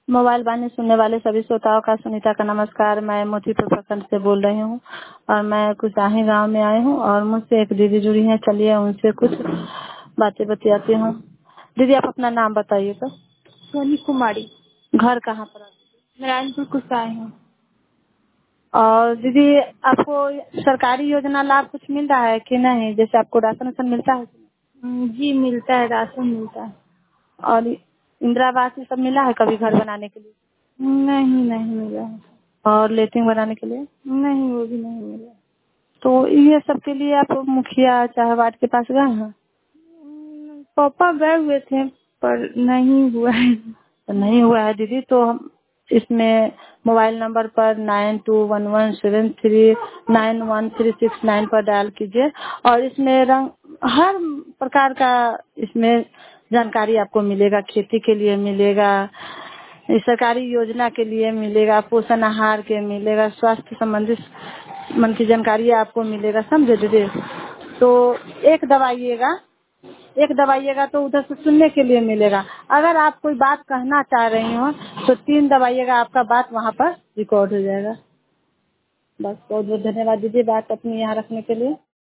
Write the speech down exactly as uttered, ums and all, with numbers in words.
Mobile वाणी सुनने वाले सभी श्रोताओं का सुनीता का नमस्कार। मैं मोतीपुर प्रखंड से बोल रही हूँ और मैं कुचाही गांव में आई हूँ और मुझसे एक दीदी जुड़ी हैं। चलिए उनसे कुछ बातें बतियाती हूँ। दीदी आप अपना नाम बताइए तो। सोनी कुमारी। घर कहाँ पर? नारायणपुर कुचाही हूँ। और दीदी आपको सरकारी योजना लाभ कुछ मिल रहा है कि नहीं? जैसे आपको राशन वाशन मिलता है? जी मिलता है, राशन मिलता है। और इंदिरा आवास ये सब मिला है कभी घर बनाने के लिए? नहीं नहीं मिला है। और लेटरिन बनाने के लिए? नहीं, वो भी नहीं मिला। तो ये सब के लिए आप मुखिया चाहे वार्ड के पास गए हैं? पापा गए हुए थे पर नहीं हुआ है। तो नहीं हुआ है दीदी, तो हम इसमें मोबाइल नंबर पर nine two one one seven three nine one three six nine पर डायल कीजिए और इसमें रंग हर प्रकार का इसमें जानकारी आपको मिलेगा। खेती के लिए मिलेगा, इस सरकारी योजना के लिए मिलेगा, पोषण आहार के मिलेगा, स्वास्थ्य संबंधित मन की जानकारी आपको मिलेगा। समझे दीदी? तो एक दबाइएगा एक दबाइएगा तो उधर से सुनने के लिए मिलेगा। अगर आप कोई बात कहना चाह रही हो तो तीन दबाइएगा, आपका बात वहाँ पर रिकॉर्ड हो जाएगा। बस बहुत बहुत धन्यवाद दीदी बात अपनी यहाँ रखने के लिए।